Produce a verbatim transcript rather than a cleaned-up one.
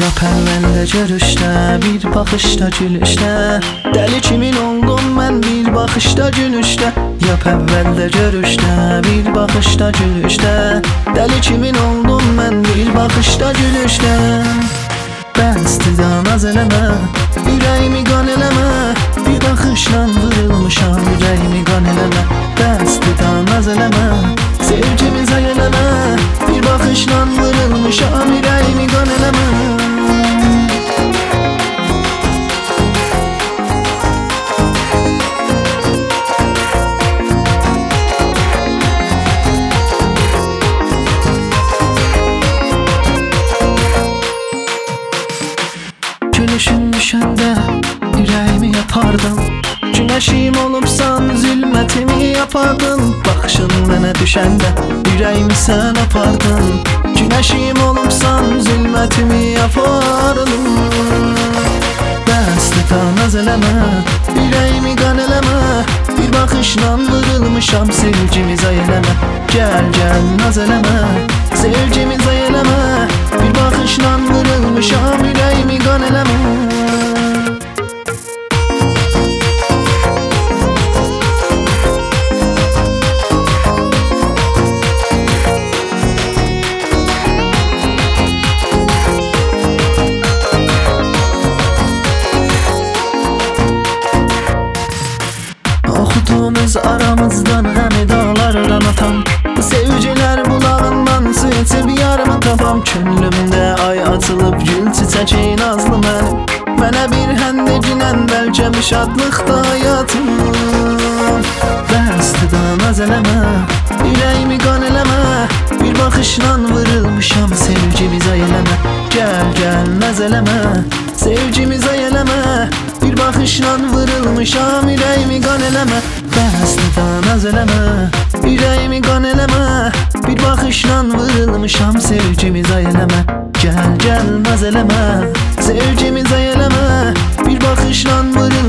Yap əvvəldə görüşdə, bir baxışda gülüşdə. Dəli kimin oldum mən bir baxışda gülüşdə. Yap əvvəldə görüşdə, bir baxışda gülüşdə. Dəli kimin oldum mən bir baxışda gülüşdə. Bəsdir naz eləmə, ürəyimi qan eləmə. Bir baxışla vurulmuşam, ürəyimi qan eləmə. Bəsdir naz eləmə, sevgimi zay eləmə. Bir baxışla vurulmuşam, ürəyimi qan eləmə. Gülüşün düşəndə ürəyimi yapardım. Günəşim olubsan zülmətimi yapardın. Baxışın mənə düşəndə ürəyimi sən apardın. Günəşim olubsan zülmətimi yapardın. Bəsdir naz eləmə, ürəyimi qan eləmə. Bir baxışla vurulmuşam, sevgimi zay eləmə. Gəl gəl naz eləmə, sevgimi zay eləmə. Bir baxışla vurulmuşam, ürəyimi qan eləmə. Oxudumuz aramızdan həmi dağlardan atam. Bu sevgilər bulağından su içib yarımı tapam. Könlümdə ay açılıb gül çiçəki nazlı mənim. Mənə bir həndəcinən bəlkə şadlıqda həyatım. Bəsdir naz eləmə, ürəyimi qan eləmə. Bir baxışla vurulmuşam, sevgimi zay eləmə. Gəl gəl naz eləmə, sevgimi zay eləmə. Bir baxışla vurulmuşam, ürəyimi qan eləmə. Bəsdir naz eləmə, ürəyimi qan eləmə. Bir baxışla vurulmuşam, sevgimi zay eləmə. Gəl gəl naz eləmə, sevgimi zay eləmə. Bir baxışla vurulmuşam.